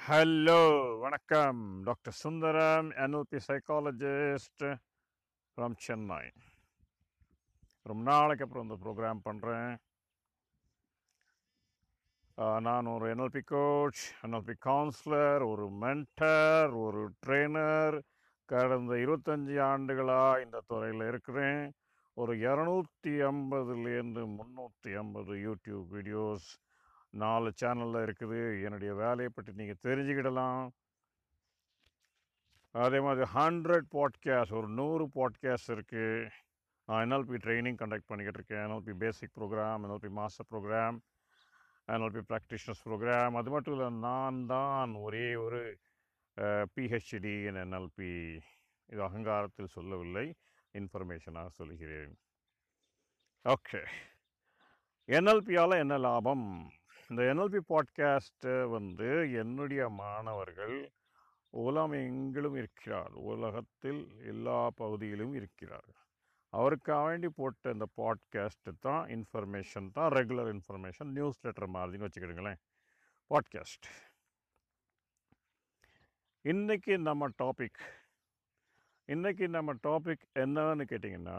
Hello, வணக்கம். Doctor Sundaram, NLP psychologist from Chennai. ரொம்ப நாளைக்கு அப்புறம் இந்த ப்ரோக்ராம் பண்ணுறேன். நான் ஒரு NLP கோச், NLP கவுன்சிலர், ஒரு மென்டர், ஒரு ட்ரெய்னர். கடந்த 25 ஆண்டுகளாக இந்த துறையில் இருக்கிறேன். ஒரு 250லேருந்து 350 யூடியூப் வீடியோஸ் 4 சேனலில் இருக்குது. என்னுடைய வேலையை பற்றி நீங்கள் தெரிஞ்சுக்கிடலாம். அதே மாதிரி 100 பாட்காஸ்ட், ஒரு 100 பாட்காஸ்ட் இருக்குது. நான் NLP ட்ரைனிங் கண்டக்ட் பண்ணிக்கிட்டு இருக்கேன். NLP basic program, NLP master program, NLP practitioners program. அது மட்டும் இல்லை, நான் தான் ஒரே ஒரு PhD in NLP. இது அகங்காரத்தில் சொல்லவில்லை, இன்ஃபர்மேஷனாக சொல்கிறேன். ஓகே, NLPயால் என்ன லாபம்? இந்த NLP பாட்காஸ்ட்டை என்னுடைய மாணவர்கள் உலகமெங்கிலும் இருக்கிறார், உலகத்தில் எல்லா பகுதியிலும் இருக்கிறார். அவருக்காக வேண்டி போட்ட இந்த பாட்காஸ்ட்டு தான் இன்ஃபர்மேஷன் தான், ரெகுலர் இன்ஃபர்மேஷன், நியூஸ் லெட்டர் மாதிரின்னு வச்சுக்கிடுங்களேன். பாட்காஸ்ட். இன்றைக்கி நம்ம டாபிக் என்னன்னு கேட்டிங்கன்னா,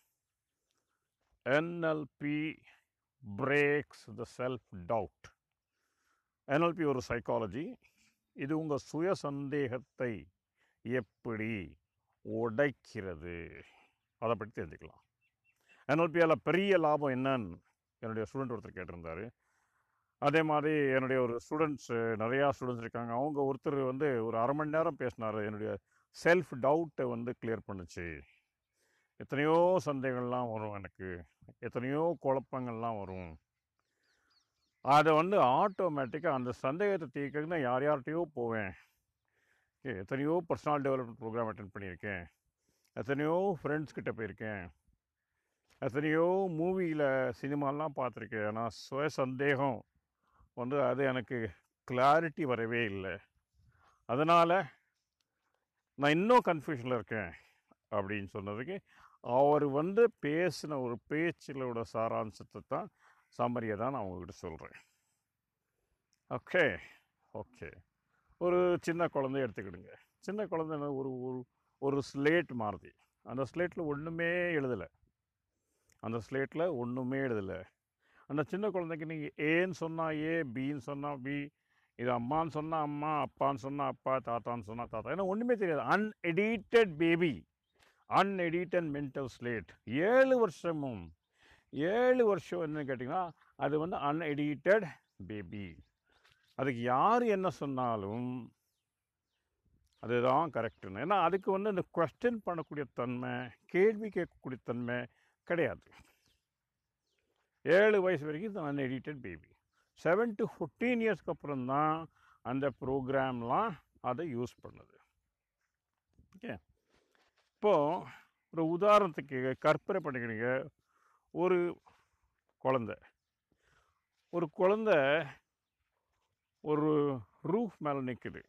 NLP breaks the self doubt. NLP ஒரு சைக்காலஜி. இது உங்கள் சுய சந்தேகத்தை எப்படி உடைக்கிறது, அதை பற்றி தெரிஞ்சுக்கலாம். NLPயால் பெரிய லாபம் என்னன்னு என்னுடைய ஸ்டூடெண்ட் ஒருத்தர் கேட்டிருந்தார். அதே மாதிரி என்னுடைய ஒரு நிறையா ஸ்டூடெண்ட்ஸ் இருக்காங்க. அவங்க ஒருத்தர் ஒரு அரை மணி நேரம் பேசினார். என்னுடைய செல்ஃப் டவுட்டை கிளியர் பண்ணுச்சு. எத்தனையோ சந்தேகங்கள்லாம் வரும், எனக்கு எத்தனையோ குழப்பங்கள்லாம் வரும். அதை ஆட்டோமேட்டிக்காக அந்த சந்தேகத்தை தீர்க்கறதுக்கு நான் யார்கிட்டையோ போவேன். எத்தனையோ பர்சனல் டெவலப்மெண்ட் ப்ரோக்ராம் அட்டென்ட் பண்ணியிருக்கேன், எத்தனையோ ஃப்ரெண்ட்ஸ் கிட்ட போயிருக்கேன், எத்தனையோ மூவியில் சினிமாலாம் பார்த்துருக்கேன். ஆனால் சுய சந்தேகம் அது எனக்கு கிளாரிட்டி வரவே இல்லை. அதனால் நான் இன்னும் கன்ஃபியூஷனில் இருக்கேன் அப்படின்னு சொன்னதுக்கு, அவர் பேசின ஒரு பேச்சிலோட சாராம்சத்தை தான், சம்மரியை தான் நான் உங்ககிட்ட சொல்கிறேன். ஓகே, ஒரு சின்ன குழந்தைய எடுத்துக்கிடுங்க. சின்ன குழந்தை ஒரு ஒரு ஸ்லேட் மாதிரி. அந்த ஸ்லேட்டில் ஒன்றுமே எழுதலை. அந்த சின்ன குழந்தைக்கு நீங்கள் ஏன்னு சொன்னால் ஏ, பின்னு சொன்னால் பி, இது அம்மான்னு சொன்னால் அம்மா, அப்பான்னு சொன்னால் அப்பா, தாத்தான்னு சொன்னால் தாத்தா, ஏன்னா ஒன்றுமே தெரியாது. Unedited baby, unedited mental slate. 7 வருஷம் என்னன்னு கேட்டிங்கன்னா, அது அன்எடிட்டட் பேபி. அதுக்கு யார் என்ன சொன்னாலும் அதுதான் கரெக்டுன்னு. ஏன்னா அதுக்கு இந்த கொஸ்டின் பண்ணக்கூடிய தன்மை, கேள்வி கேட்கக்கூடிய தன்மை கிடையாது. 7 வயசு வரைக்கும் இது அன்எடிட்டட் பேபி. 7 to 14 இயர்ஸ்க்கு அப்புறம் தான் அந்த ப்ரோக்ராம்லாம் அதை யூஸ் பண்ணுது. ஓகே, இப்போது ஒரு உதாரணத்துக்கு கற்பனை பண்ணிக்கிறீங்க. ஒரு குழந்தை ஒரு ரூஃப் மேலே நிற்குது.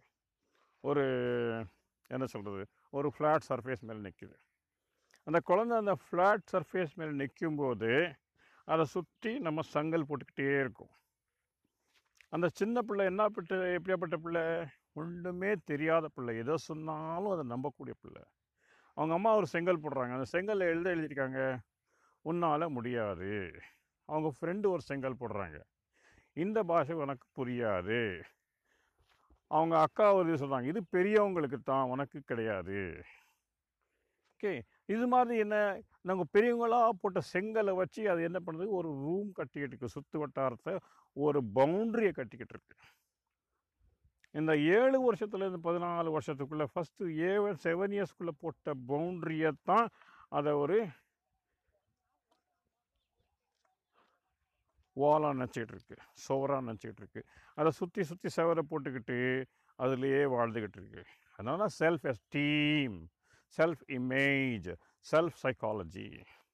ஒரு ஃப்ளாட் சர்ஃபேஸ் மேலே நிற்குது. அந்த குழந்தை அந்த ஃப்ளாட் சர்ஃபேஸ் மேலே நிற்கும்போது அதை சுற்றி நம்ம சங்கல் போட்டுக்கிட்டே இருக்கும். அந்த சின்ன பிள்ளை எப்படியாப்பட்ட பிள்ளை? ஒன்றுமே தெரியாத பிள்ளை. எதை சொன்னாலும் அதை நம்பக்கூடிய பிள்ளை. அவங்க அம்மா ஒரு செங்கல் போடுறாங்க. அந்த செங்கலில் எழுதியிருக்காங்க, உன்னால் முடியாது. அவங்க ஃப்ரெண்டு ஒரு செங்கல் போடுறாங்க, இந்த பாஷை உனக்கு புரியாது. அவங்க அக்கா ஒரு சொல்கிறாங்க, இது பெரியவங்களுக்கு தான், உனக்கு கிடையாது. ஓகே, இது மாதிரி நாங்கள் பெரியவங்களாக போட்ட செங்கலை வச்சு அது என்ன பண்ணுறது, ஒரு ரூம் கட்டிக்கிட்டு இருக்கு. சுற்று வட்டாரத்தை ஒரு பவுண்ட்ரியை கட்டிக்கிட்டு இருக்கு. இந்த 7 வருஷத்துலேருந்து 14 வருஷத்துக்குள்ளே ஃபஸ்ட்டு 7 இயர்ஸ்க்குள்ளே போட்ட பவுண்ட்ரியை தான் அதை ஒரு வாலாக நினச்சிக்கிட்டு இருக்கு, சுவராக நினச்சிக்கிட்டு இருக்கு. அதை சுற்றி சுவரை போட்டுக்கிட்டு அதுலேயே வாழ்ந்துக்கிட்டு இருக்கு. அதனால self esteem, self image, self psychology,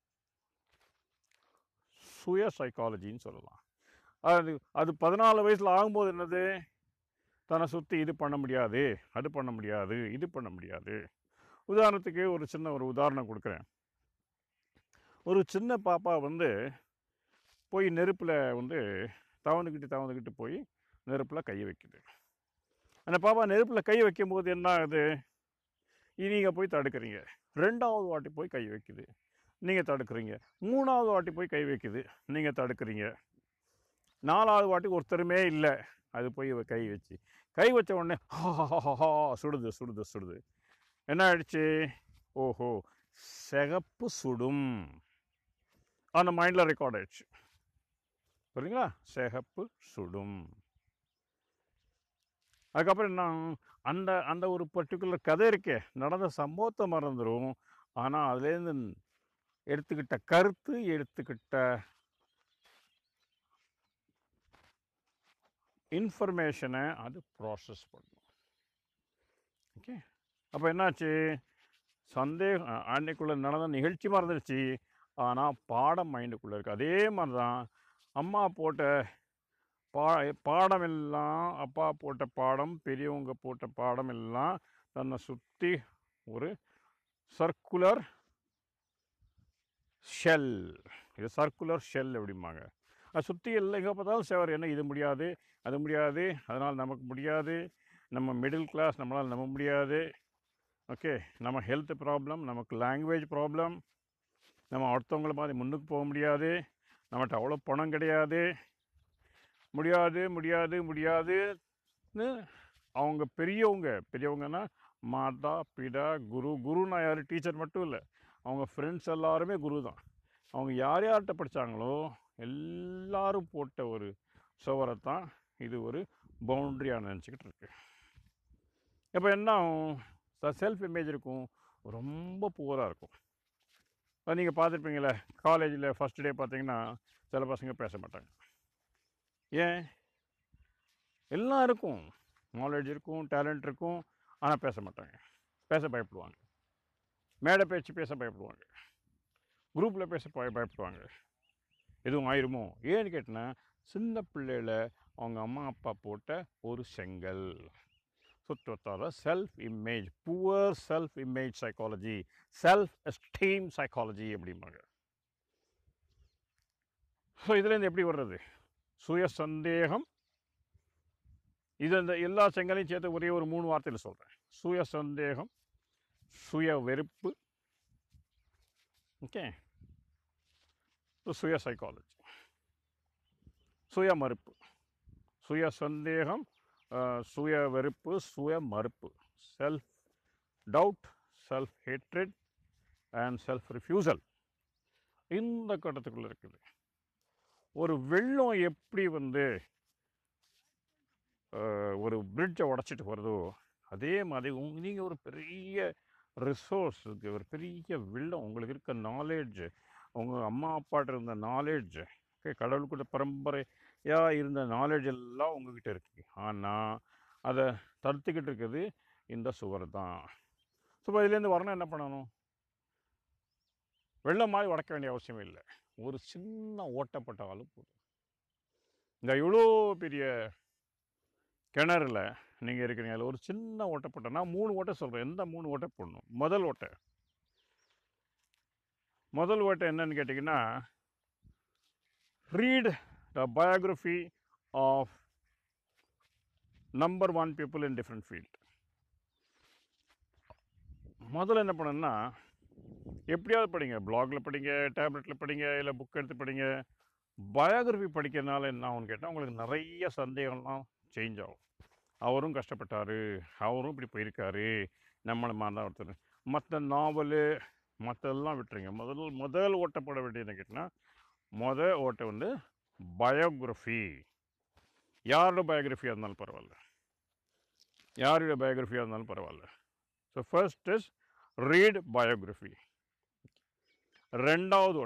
சுய சைக்காலஜின்னு சொல்லலாம். அது 14 வயசில் ஆகும்போது என்னது, தன்னை சுற்றி இது பண்ண முடியாது, அது பண்ண முடியாது, இது பண்ண முடியாது. உதாரணத்துக்கு ஒரு உதாரணம் கொடுக்குறேன். ஒரு சின்ன பாப்பா போய் நெருப்பில் தவந்துக்கிட்டு போய் நெருப்பில் கையை வைக்குது. அந்த பாப்பா நெருப்பில் கை வைக்கும்போது என்ன ஆகுது? நீங்கள் போய் தடுக்கிறீங்க. 2வது வாட்டி போய் கை வைக்குது, நீங்கள் தடுக்கிறீங்க. 3வது வாட்டி போய் கை வைக்குது, நீங்கள் தடுக்கிறீங்க. 4வது வாட்டி ஒருத்தருமே இல்லை, அது போய் கை வச்ச உடனே ஹா சுடுது சுடுது சுடுது. என்ன ஆயிடுச்சு? ஓஹோ, சிகப்பு சுடும். அந்த மைண்டில் ரெக்கார்ட் ஆயிடுச்சு. புரியுங்களா? சிகப்பு சுடும். அதுக்கப்புறம் என்ன? அந்த அந்த ஒரு பர்டிகுலர் கதை இருக்கே, நடந்த சம்பவத்தை மறந்துடும். ஆனால் அதுலேருந்து எடுத்துக்கிட்ட கருத்து, எடுத்துக்கிட்ட இன்ஃபர்மேஷனை அது ப்ராசஸ் பண்ணும். ஓகே, அப்போ என்னாச்சு? சந்தேகம் அன்னைக்குள்ளே நடந்த நிகழ்ச்சி மறந்துடுச்சு, ஆனால் பாடம் மைண்டுக்குள்ளே இருக்குது. அதே மாதிரி தான் அம்மா போட்ட பாடம் எல்லாம், அப்பா போட்ட பாடம், பெரியவங்க போட்ட பாடம் எல்லாம் தன்னை சுற்றி ஒரு சர்க்குலர் ஷெல். இது சர்க்குலர் ஷெல் அப்படிம்பாங்க. அது சுற்றி எல்லாம் எங்கே பார்த்தாலும் சேவர். என்ன இது முடியாது, அது முடியாது, அதனால் நமக்கு முடியாது, நம்ம மிடில் கிளாஸ், நம்மளால் நம்ப முடியாது. ஓகே, நம்ம ஹெல்த் ப்ராப்ளம், நமக்கு லாங்குவேஜ் ப்ராப்ளம், நம்ம அடுத்தவங்கள மாதிரி முன்னுக்கு போக முடியாது, நம்மகிட்ட அவ்வளோ பணம் கிடையாது, முடியாது முடியாது முடியாதுன்னு அவங்க பெரியவங்கன்னா மாதா பிதா குரு. குருன்னா யார்? டீச்சர் மட்டும் இல்லை, அவங்க ஃப்ரெண்ட்ஸ் எல்லாருமே குரு தான். அவங்க யார்கிட்ட படித்தாங்களோ எல்லாரும் போட்ட ஒரு சுவரைத்தான் இது ஒரு பவுண்ட்ரியாக நினச்சிக்கிட்டு இருக்கு. இப்போ என்ன ஆகும்? செல்ஃப் இமேஜ் இருக்கும், ரொம்ப புவராக இருக்கும். நீங்கள் பார்த்துருப்பீங்களே, காலேஜில் ஃபஸ்ட் டே பார்த்தீங்கன்னா சில பசங்க பேச மாட்டாங்க. ஏன்? எல்லாம் இருக்கும், நாலேஜ் இருக்கும், டேலண்ட் இருக்கும், ஆனால் பேச மாட்டாங்க. பேச பயப்படுவாங்க, மேடை பேச்சு பேச பயப்படுவாங்க, குரூப்பில் பேச பயப்படுவாங்க. எதுவும் ஆயிருமோ ஏன்னு கேட்டினா, சின்ன பிள்ளையில் அவங்க அம்மா அப்பா போட்ட ஒரு செங்கல். சுற்றத்தால் self image, poor self image psychology, self esteem psychology அப்படிம்பாங்க. ஸோ இதுலேருந்து எப்படி வர்றது? சுய சந்தேகம். இது இந்த எல்லா செங்கலையும் சேர்த்து ஒரே ஒரு 3 வார்த்தையில் சொல்கிறேன். சுய சந்தேகம், சுய வெறுப்பு, ஓகே, சுய சைக்காலஜி, சுய மறுப்பு. சுய சந்தேகம், சுய வெறுப்பு, சுய மறுப்பு, self doubt, self hatred and self refusal. இந்த கட்டத்துக்குள்ளே இருக்குது. ஒரு வெள்ளம் எப்படி ஒரு பிரிட்ஜை உடச்சிட்டு வருதோ, அதே மாதிரி நீங்கள் ஒரு பெரிய ரிசோர்ஸ் இருக்குது, ஒரு பெரிய வெள்ளம். உங்களுக்கு இருக்க நாலேஜ், உங்கள் அம்மா அப்பாட்ட இருந்த நாலேஜ், கடவுளுக்குள்ள பரம்பரையாக இருந்த நாலேஜ் எல்லாம் உங்ககிட்ட இருக்குது. ஆனால் அதை தடுத்துக்கிட்டு இருக்குது இந்த சுவர் தான். ஸோ இதுலேருந்து வரணும், என்ன பண்ணணும்? வெள்ளம் மாதிரி உடைக்க வேண்டிய அவசியமே இல்லை, ஒரு சின்ன ஓட்டப்பட்டாலும் போதும். இந்த இவ்வளோ பெரிய கிணறுல நீங்கள் இருக்கிறீங்க, அதில் ஒரு சின்ன ஓட்டப்பட்ட, நான் 3 ஓட்டை சொல்கிறேன். எந்த 3 ஓட்டை போடணும்? முதல் ஓட்டை என்னன்னு கேட்டிங்கன்னா, read the biography of number 1 people in different field. முதல்ல என்ன பண்ணணும்னா, எப்படியாவது படிங்க, பிளாகில் படிங்க, டேப்லெட்டில் படிங்க, இல்லை புக் எடுத்து படிங்க. பயோகிராஃபி படிக்கிறதுனால என்ன ஆகும்னு கேட்டால், உங்களுக்கு நிறைய சந்தேகம்லாம் சேஞ்ச் ஆகும். அவரும் கஷ்டப்பட்டார், அவரும் இப்படி போயிருக்காரு, நம்மளை மாதிரி தான் ஒருத்தர். மற்ற நாவலு மற்றதெல்லாம் விட்டுருங்க. முதல் ஓட்டப்பட வேண்டியது கேட்டிங்கன்னா, ஓட்டை பயோகிராஃபி. யாரோட பயோகிராஃபியாக இருந்தாலும் பரவாயில்ல, யாருடைய பயோகிராஃபியாக இருந்தாலும் பரவாயில்ல. So first is read biography. ரெண்டாவது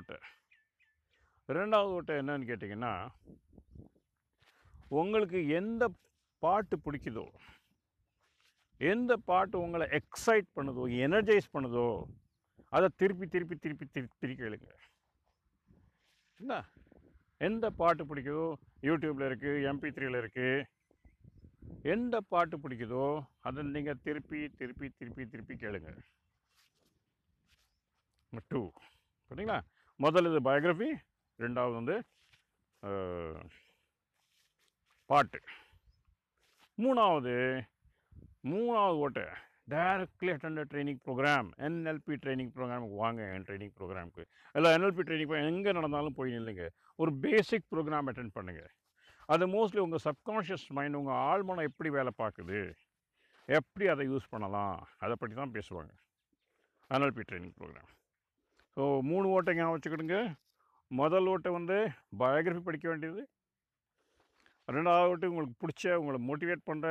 ஓட்டை என்னன்னு கேட்டிங்கன்னா, உங்களுக்கு எந்த பாட்டு பிடிக்குதோ, எந்த பாட்டு உங்களை எக்ஸைட் பண்ணுதோ, எனர்ஜைஸ் பண்ணுதோ, அதை திருப்பி கேளுங்க. என்ன எந்த பாட்டு பிடிக்குதோ, யூடியூப்பில் இருக்குது, MP3யில் இருக்குது, எந்த பாட்டு பிடிக்குதோ அதை நீங்கள் திருப்பி கேளுங்க. 2 சரிங்களா? முதல் இது பயோகிராஃபி, ரெண்டாவது பாட்டு, மூணாவது மூணாவது ஓட்டை directly attend training program, NLP training ப்ரோக்ராமுக்கு வாங்க. என் ட்ரைனிங் ப்ரோக்ராமுக்கு இல்லை என்எல்பி ட்ரைனிங் எங்கே நடந்தாலும் போய் நில்லுங்க. ஒரு பேசிக் ப்ரோக்ராம் அட்டென்ட் பண்ணுங்கள். அது மோஸ்ட்லி உங்கள் சப்கான்ஷியஸ் மைண்ட், உங்கள் ஆழ்மனம் எப்படி வேலை பார்க்குது, எப்படி அதை யூஸ் பண்ணலாம், அதை பற்றி தான் பேசுவாங்க என்எல்பி ட்ரைனிங் ப்ரோக்ராம். ஸோ 3 ஓட்டை ஞாபகம் வச்சுக்கிடுங்க. முதல் ஓட்டை வந்து பயோகிராஃபி படிக்க வேண்டியது. ரெண்டாவது ஓட்டு உங்களுக்கு பிடிச்ச, உங்களை மோட்டிவேட் பண்ணுற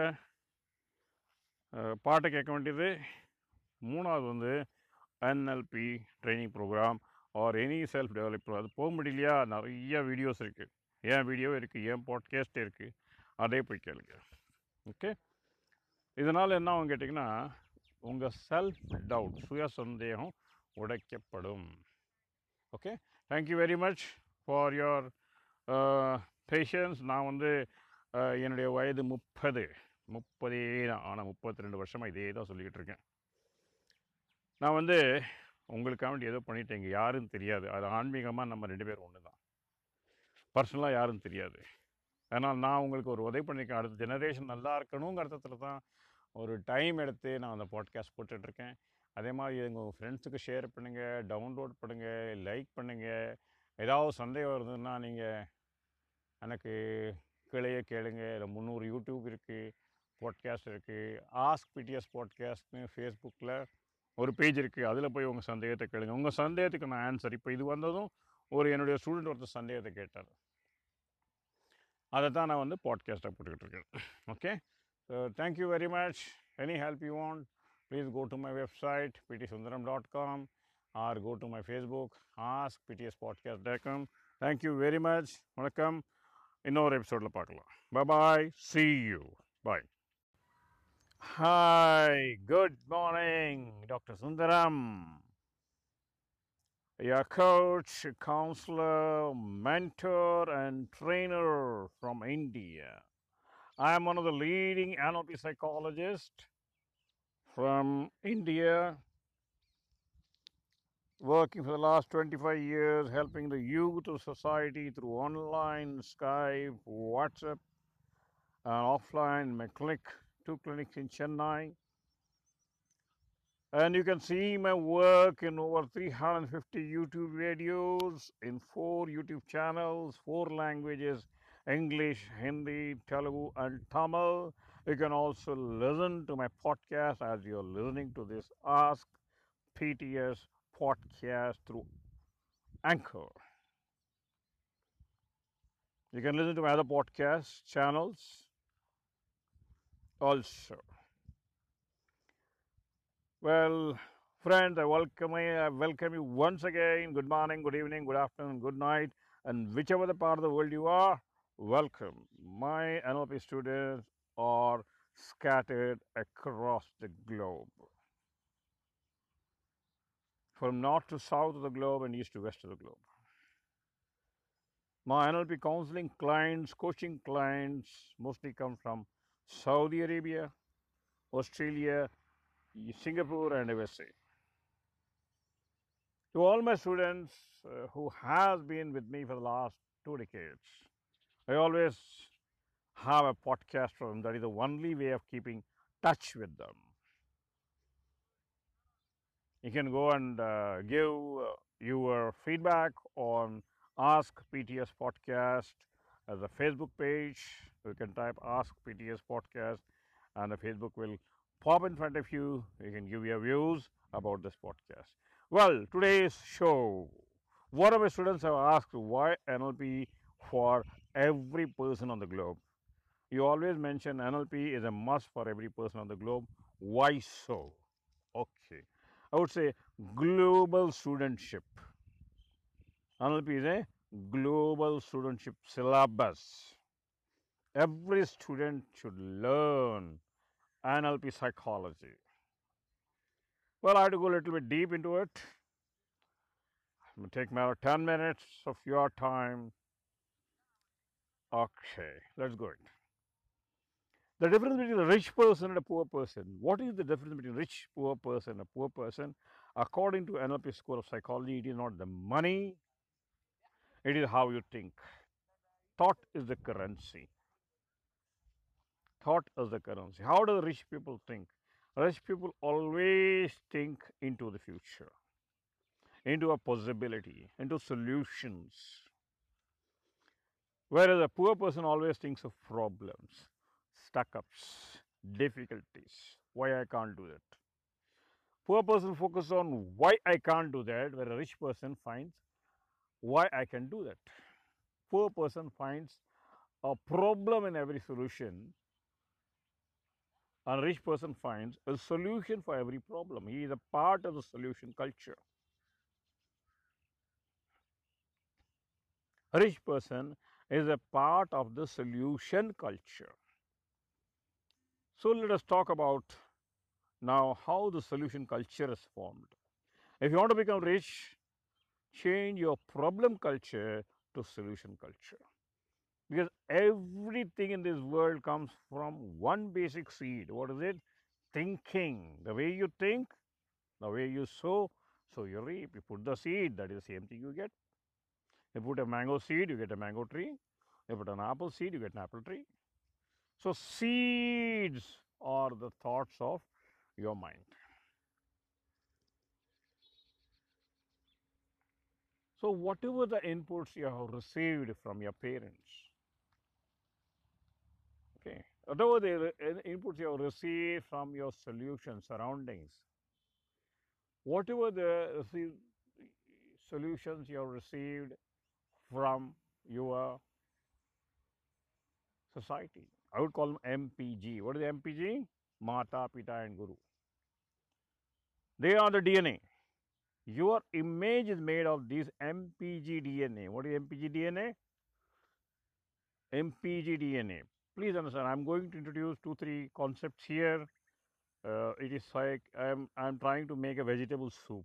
பாட்டை கேட்க வேண்டியது. மூணாவது வந்து NLP training program or any self develop. அது போக முடியலையா, நிறைய வீடியோஸ் இருக்குது, என் வீடியோ இருக்குது, என் பாட்காஸ்ட் இருக்குது, அதே போய் கேளுங்க. ஓகே, இதனால் என்ன ஆகும் கேட்டிங்கன்னா, உங்கள் செல்ஃப் டவுட், சுய சந்தேகம் உடைக்கப்படும். Okay, thank you very much for your patience. நான் வந்து என்னுடைய வயது 30 தான். ஆனால் 32 வருஷமாக இதே தான் சொல்லிக்கிட்டு இருக்கேன். நான் வந்து உங்களுக்காக வேண்டி ஏதோ பண்ணிட்டேங்க, யாருன்னு தெரியாது. அது ஆன்மீகமாக நம்ம 2 பேரும் ஒன்று தான், பர்சனலாக யாரும் தெரியாது. அதனால் நான் உங்களுக்கு ஒரு உதவி பண்ணியிருக்கேன். அடுத்த ஜெனரேஷன் நல்லா இருக்கணுங்கிற அர்த்தத்தில் தான் ஒரு டைம் எடுத்து நான் அந்த பாட்காஸ்ட் போட்டுட்ருக்கேன். அதே மாதிரி உங்கள் ஃப்ரெண்ட்ஸுக்கு ஷேர் பண்ணுங்கள், டவுன்லோட் பண்ணுங்கள், லைக் பண்ணுங்கள். ஏதாவது சந்தேகம் இருந்ததுன்னா நீங்கள் எனக்கு கீழேயே கேளுங்க. இதில் 300 யூடியூப் இருக்குது, பாட்காஸ்ட் இருக்குது. ஆஸ்க் பிடிஎஸ் பாட்காஸ்ட்னு ஃபேஸ்புக்கில் ஒரு பேஜ் இருக்குது, அதில் போய் உங்கள் சந்தேகத்தை கேளுங்க. உங்கள் சந்தேகத்துக்கு நான் ஆன்சர். இப்போ இது வந்ததும் என்னுடைய ஸ்டூடெண்ட் ஒருத்தர் சந்தேகத்தை கேட்டார், அதை தான் நான் வந்து பாட்காஸ்ட்டாக போட்டுக்கிட்டு இருக்கேன். Okay, so thank you very much. Any help you want, please go to my website ptsundaram.com or go to my Facebook askptspodcast.com. Thank you very much. வணக்கம். இன்னொரு எபிசோடில் பார்க்கலாம். Bye-bye. See you. Bye. Hi. Good morning, Dr. Sundaram. Your coach, counselor, mentor, and trainer from India. I am one of the leading NLP psychologists from India, working for the last 25 years, helping the youth of society through online, Skype, WhatsApp, and offline. My clinic, 2 clinics in Chennai. And you can see my work in over 350 YouTube videos in 4 YouTube channels, 4 languages: English, Hindi, Telugu, and Tamil. You can also listen to my podcast as you're listening to this Ask PTS podcast through Anchor. You can listen to my other podcast channels also. Well, friends, I welcome you once again. Good morning, good evening, good afternoon, good night, and whichever the part of the world you are, welcome. My NLP students are scattered across the globe, from north to south of the globe and east to west of the globe. My NLP counseling clients, coaching clients mostly come from Saudi Arabia, Australia, Singapore, and USA. To all my students who have been with me for the last 2 decades, I always have a podcast for them. That is the only way of keeping touch with them. You can go and give your feedback on Ask PTS Podcast as a Facebook page. You can type Ask PTS Podcast and the Facebook will pop in front of you. You can give your views about this podcast. Well, today's show, one of my students have asked why NLP for every person on the globe. You always mention NLP is a must for every person on the globe. Why so? Okay, I would say global studentship. NLP is a global studentship syllabus. Every student should learn NLP psychology. Well, I have to go a little bit deep into it. It will take me about 10 minutes of your time. Okay, let's go. The difference between a rich person and a poor person. What is the difference between rich, poor person and a poor person? According to NLP School of Psychology, it is not the money, it is how you think. Thought is the currency. Thought is the currency. How do the rich people think? Rich people always think into the future, into a possibility, into solutions. Whereas a poor person always thinks of problems, stuck ups, difficulties, why I can't do that. Poor person focuses on why I can't do that, where a rich person finds why I can do that. Poor person finds a problem in every solution, and a rich person finds a solution for every problem. He is a part of the solution culture. A rich person is a part of the solution culture. So let us talk about now how the solution culture is formed. If you want to become rich, change your problem culture to solution culture. Because everything in this world comes from one basic seed. What is it? Thinking. The way you think, the way you sow, so you reap. You put the seed, that is the same thing you get. You put a mango seed, you get a mango tree. You put an apple seed, you get an apple tree. So seeds are the thoughts of your mind. So whatever the inputs you have received from your parents, okay, whatever the inputs you have received from your solution surroundings, whatever the solutions you have received from your society, I would call them MPG. What is MPG? Mata, Pita, and Guru. They are the DNA. Your image is made of these MPG DNA. What is MPG DNA? MPG DNA. Please understand, I'm going to introduce 2-3 concepts here. It is like I'm trying to make a vegetable soup.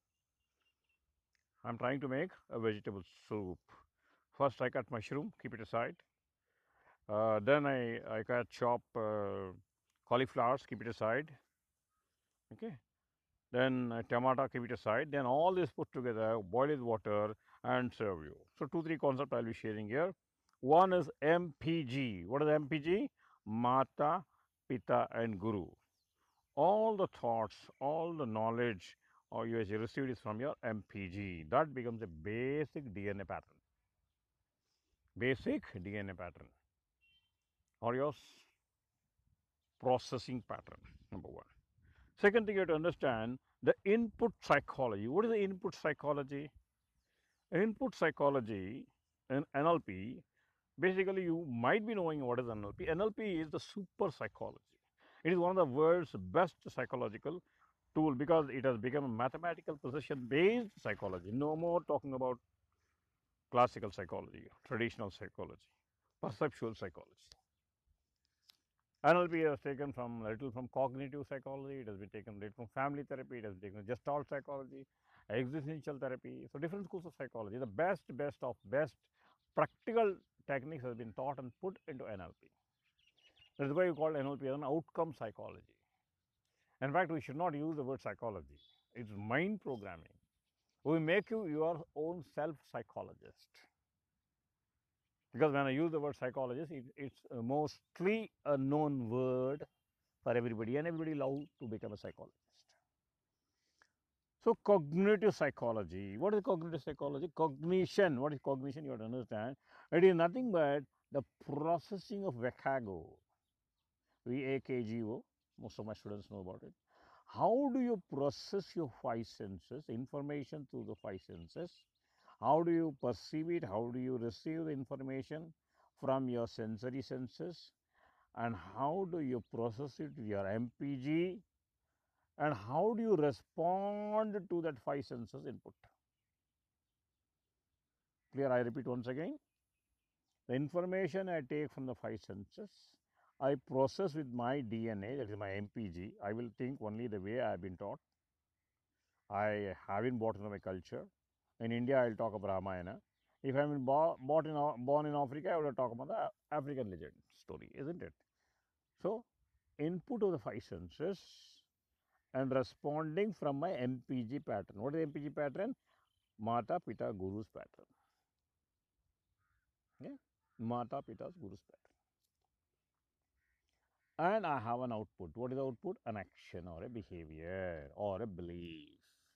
I'm trying to make a vegetable soup. First, I cut mushroom, keep it aside. Then I cut chop cauliflowers, keep it aside. Okay. Then tomato, keep it aside. Then all this put together, boil with water, and serve you. So 2-3 concepts I'll be sharing here. One is MPG. What is MPG? Mata, Pita, and Guru. All the thoughts, all the knowledge you received is from your MPG. That becomes a basic DNA pattern. Basic DNA pattern or your processing pattern, number one. Second thing you have to understand the input psychology. What is the input psychology? Input psychology in NLP, basically you might be knowing what is NLP. NLP is the super psychology. It is one of the world's best psychological tool because it has become a mathematical precision based psychology. No more talking about classical psychology, traditional psychology, perceptual psychology. NLP has taken from little from cognitive psychology, it has been taken little from family therapy, it has been taken gestalt psychology, existential therapy. So different schools of psychology. The best of best practical techniques has been taught and put into NLP. That is why you call NLP as an outcome psychology. In fact, we should not use the word psychology. It's mind programming. We make you your own self psychologist. Because when I use the word psychologist, it's mostly a known word for everybody, and everybody loves to become a psychologist. So, cognitive psychology. What is cognitive psychology? Cognition. What is cognition? You have to understand. It is nothing but the processing of VAKAGO. VAKGO. Most of my students know about it. How do you process your five senses, information through the five senses? How do you perceive it? How do you receive the information from your sensory senses? And how do you process it with your MPG? And how do you respond to that five senses input? Clear? I repeat once again. The information I take from the five senses, I process with my DNA, that is my MPG. I will think only the way I have been taught. I haven't brought into my culture. In India, I will talk about Ramayana. If I am born in Africa, I will talk about the African legend story, isn't it? So, input of the five senses and responding from my MPG pattern. What is MPG pattern? Mata, Pita, Guru's pattern. Yeah? Mata, Pita's, Guru's pattern. and I have an output. What is the output? An action or a behavior or a belief.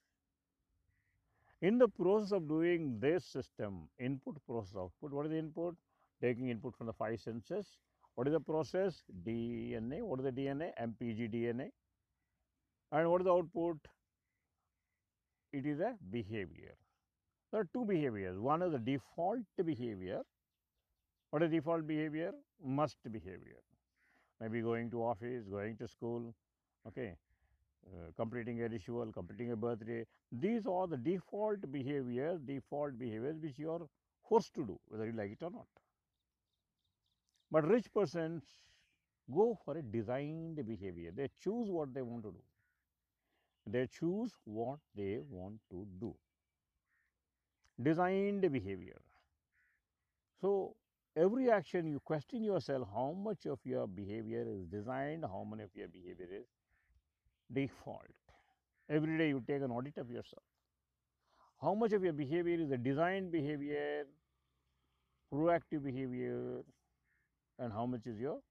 In the process of doing this system, input, process, output, what is the input? Taking input from the five senses. What is the process? DNA. What is the DNA? MPG DNA. And what is the output? It is a behavior. There are two behaviors. One is the default behavior. What is default behavior? Must behavior. Maybe going to office, going to school, okay, completing a ritual, completing a birthday. These are the default behaviors which you are forced to do, whether you like it or not. But rich persons go for a designed behavior. They choose what they want to do. They choose what they want to do. Designed behavior. So every action you question yourself how much of your behavior is designed, how much of your behavior is default. Every day you take an audit of yourself. How much of your behavior is a designed behavior, proactive behavior, and how much is your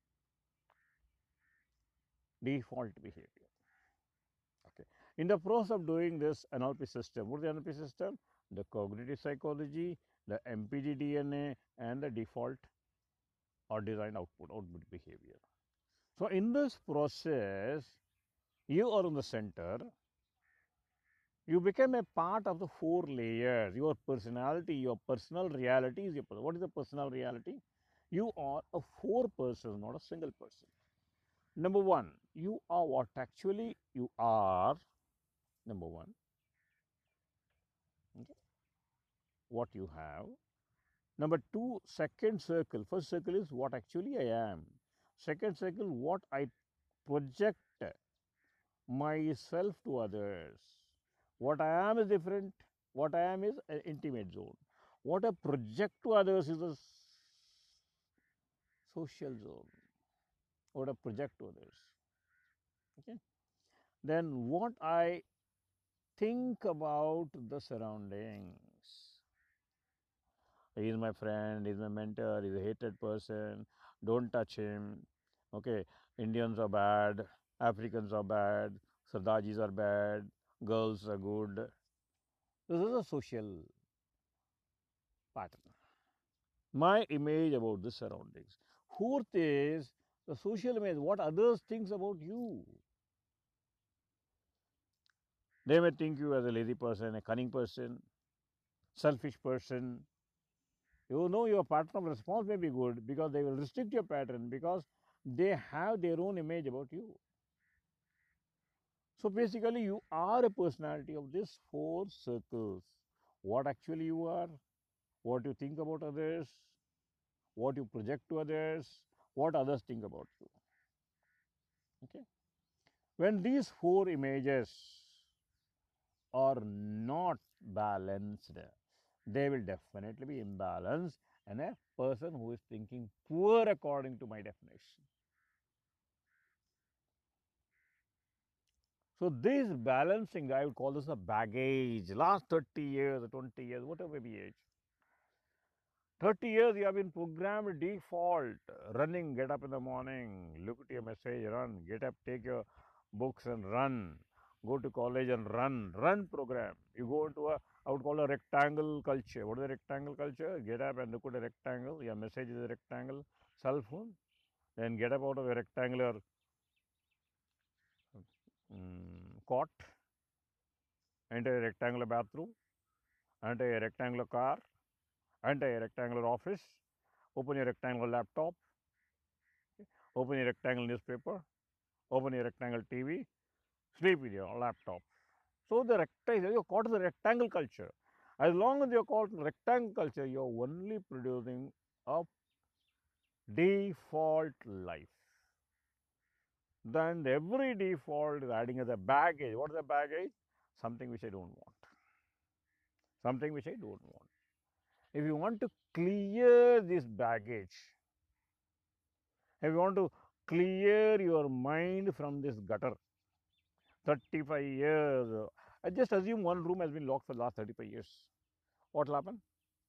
default behavior. Okay. In the process of doing this NLP system, what is the NLP system? The cognitive psychology, the MPG DNA, and the default or designed output behavior. So in this process, you are in the center. You become a part of the four layers. Your personality, your personal reality is your person. What is the personal reality? You are a four person, not a single person. Number one, you are what actually you are. Number one, okay, what you have. Number two, second circle. First circle is what actually I am. Second circle, what I project myself to others. What I am is different. What I am is an intimate zone. What I project to others is a social zone. What I project to others. Okay. Then what I think about the surroundings. He is my friend, he is my mentor, he is a hated person, don't touch him. Okay, Indians are bad, Africans are bad, Sardajis are bad, girls are good. This is a social pattern. My image about the surroundings. Fourth is the social image, what others think about you. They may think you as a lazy person, a cunning person, selfish person. You know your pattern of response may be good because they will restrict your pattern because they have their own image about you. So basically, you are a personality of these four circles. What actually you are, what you think about others, what you project to others, what others think about you. Okay. When these four images are not balanced, they will definitely be imbalanced and a person who is thinking poor according to my definition. So this balancing, I would call this a baggage. Last 30 years, 20 years, whatever be age. 30 years you have been programmed default, running, get up in the morning, look at your message, run, get up, take your books and run, go to college and run program. You go into a, I would call a rectangle culture. What is a rectangle culture? Get up and look at a rectangle, your message is a rectangle, cell phone, then get up out of a rectangular cot, enter a rectangular bathroom, enter a rectangular car, enter a rectangular office, open your rectangular laptop, open your rectangle newspaper, open your rectangle TV, sleep with your laptop. So the rectangle, you're caught in the rectangle culture. As long as you're caught in rectangle culture, you're only producing a default life. Then every default is adding as a baggage. What is a baggage? Something which I don't want. Something which I don't want. If you want to clear this baggage, if you want to clear your mind from this gutter, 35 years, I just assume one room has been locked for the last 35 years. What will happen?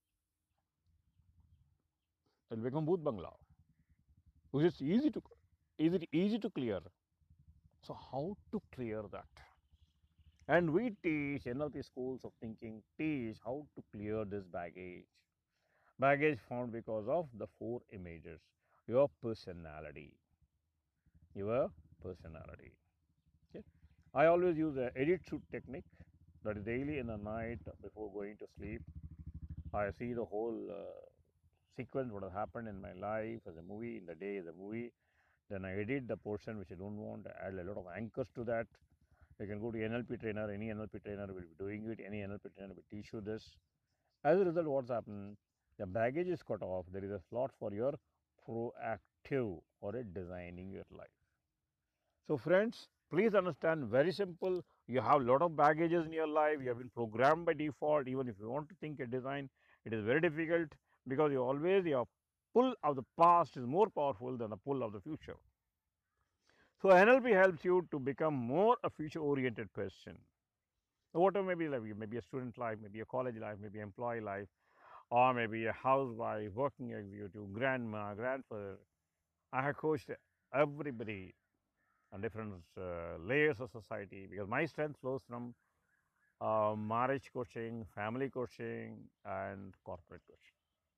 It will become Bhoot Bangla, which is easy to. Is it easy to clear? So how to clear that? And we teach NLP schools of thinking, teach how to clear this baggage. Baggage found because of the 4 images. Your personality. Your personality. Okay. I always use the edit shoot technique. That is daily in the night before going to sleep. I see the whole sequence, what has happened in my life as a movie, in the day as a movie. Then I edit the portion which I don't want, add a lot of anchors to that. You can go to NLP trainer, any NLP trainer will be doing it, any NLP trainer will teach you this. As a result, what's happened? The baggage is cut off. There is a slot for your proactive or a designing your life. So friends, please understand, very simple. You have a lot of baggages in your life. You have been programmed by default. Even if you want to think a design, it is very difficult because your pull of the past is more powerful than the pull of the future. So NLP helps you to become more a future-oriented person. Whatever may be, like maybe a student life, maybe a college life, maybe employee life, or maybe a housewife, working executive, grandma, grandfather. I have coached everybody on different layers of society because my strength flows from marriage coaching, family coaching, and corporate coaching.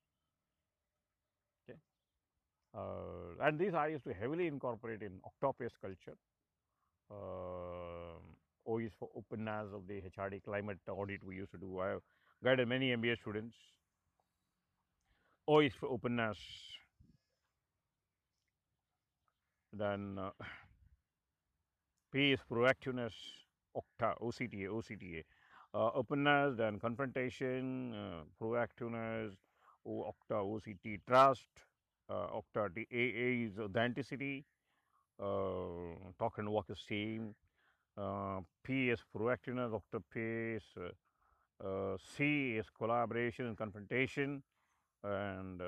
Okay. And these I used to heavily incorporate in Octopus culture. O is for openness of the HRD climate audit we used to do. I have guided many MBA students. O is for openness. Then P is proactiveness, OCTA. Openness, then confrontation, proactiveness, OCT, trust, AA is authenticity, talk and walk is same. P is proactiveness, P is C is collaboration and confrontation, and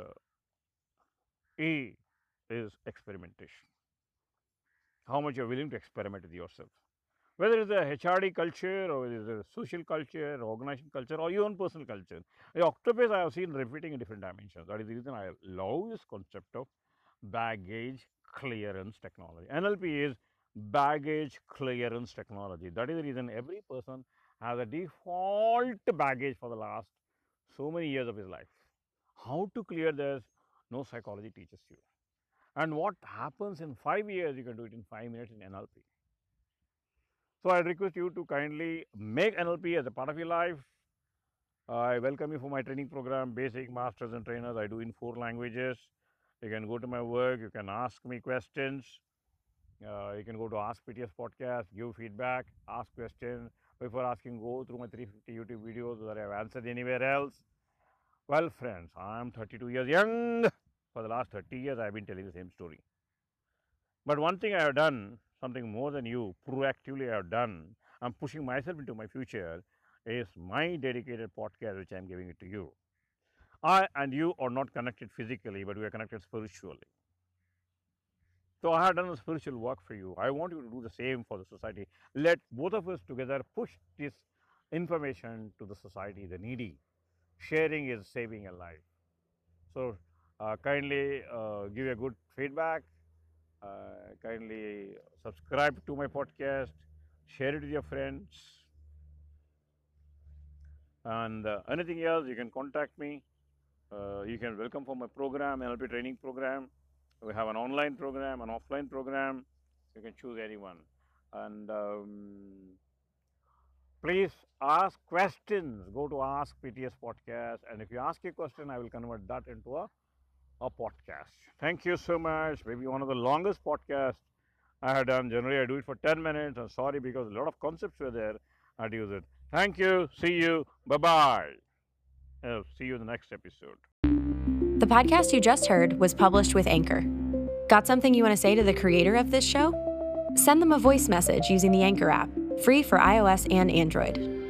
E is experimentation. How much you are willing to experiment with yourself. Whether it is a HRD culture or it is a social culture, or organization culture, or your own personal culture. The Octopus I have seen repeating in different dimensions. That is the reason I love this concept of baggage clearance technology. NLP is baggage clearance technology. That is the reason every person has a default baggage for the last so many years of his life. How to clear this? No psychology teaches you. And what happens in 5 years, you can do it in 5 minutes in NLP. So I request you to kindly make NLP as a part of your life. I welcome you for my training program, Basic, Masters and Trainers. I do in 4 languages. You can go to my work, you can ask me questions. You can go to Ask PTS podcast, give feedback, ask questions. Before asking, go through my 350 YouTube videos that I have answered anywhere else. Well, friends, I am 32 years young. For the last 30 years, I have been telling the same story. But one thing I have done, something more than you, proactively I have done, I am pushing myself into my future, is my dedicated podcast which I am giving it to you. I and you are not connected physically, but we are connected spiritually. So I have done a spiritual work for you. I want you to do the same for the society. Let both of us together push this information to the society, the needy. Sharing is saving a life. So kindly give a good feedback. Kindly subscribe to my podcast, share it with your friends, and anything else you can contact me. You can welcome for my program, NLP training program. We have an online program, an offline program. You can choose anyone. And please ask questions. Go to Ask PTS podcast, and if you ask a question, I will convert that into a podcast. Thank you so much. Maybe one of the longest podcasts I have done. Generally, I do it for 10 minutes. I'm sorry because a lot of concepts were there. I had to use it. Thank you. See you. Bye-bye. See you in the next episode. The podcast you just heard was published with Anchor. Got something you want to say to the creator of this show? Send them a voice message using the Anchor app, free for iOS and Android.